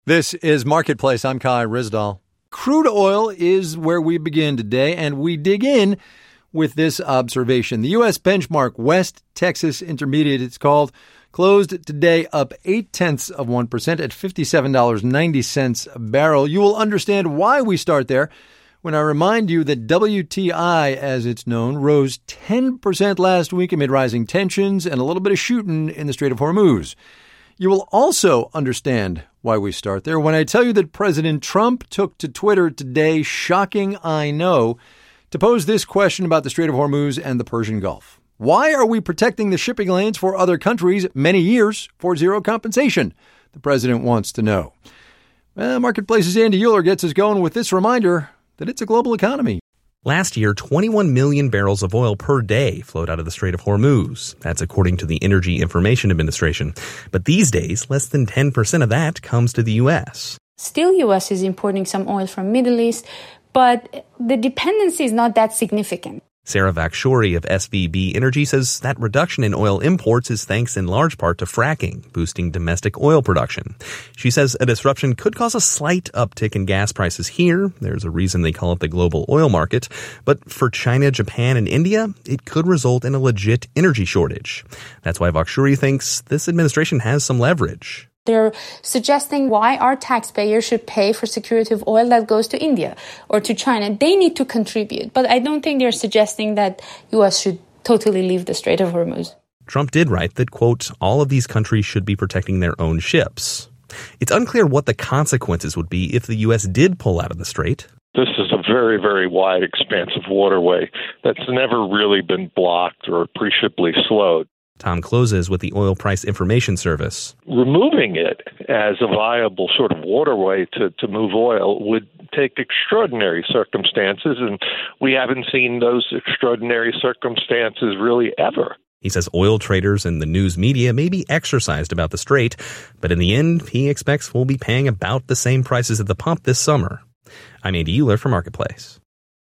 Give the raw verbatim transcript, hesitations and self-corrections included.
This is Marketplace. I'm Kai Ryssdal. Crude oil is where we begin today, and we dig in with this observation. The U S benchmark West Texas Intermediate, it's called, closed today up eight tenths of one percent at fifty-seven dollars and ninety cents a barrel. You will understand why we start there when I remind you that W T I, as it's known, rose ten percent last week amid rising tensions and a little bit of shooting in the Strait of Hormuz. You will also understand why we start there when I tell you that President Trump took to Twitter today, shocking I know, to pose this question about the Strait of Hormuz and the Persian Gulf. Why are we protecting the shipping lanes for other countries many years for zero compensation? The president wants to know. Well, Marketplace's Andy Euler gets us going with this reminder that it's a global economy. Last year, twenty-one million barrels of oil per day flowed out of the Strait of Hormuz. That's according to the Energy Information Administration. But these days, less than ten percent of that comes to the U S. Still, U S is importing some oil from Middle East, but the dependency is not that significant. Sarah Vakshori of S V B Energy says that reduction in oil imports is thanks in large part to fracking, boosting domestic oil production. She says a disruption could cause a slight uptick in gas prices here. There's a reason they call it the global oil market. But for China, Japan, and India, it could result in a legit energy shortage. That's why Vakshori thinks this administration has some leverage. They're suggesting why our taxpayers should pay for security of oil that goes to India or to China. They need to contribute, but I don't think they're suggesting that U S should totally leave the Strait of Hormuz. Trump did write that, quote, all of these countries should be protecting their own ships. It's unclear what the consequences would be if the U S did pull out of the strait. This is a very, very wide, expansive waterway that's never really been blocked or appreciably slowed. Tom Close is with the Oil Price Information Service. Removing it as a viable sort of waterway to, to move oil would take extraordinary circumstances, and we haven't seen those extraordinary circumstances really ever. He says oil traders and the news media may be exercised about the strait, but in the end, he expects we'll be paying about the same prices at the pump this summer. I'm Andy Euler for Marketplace.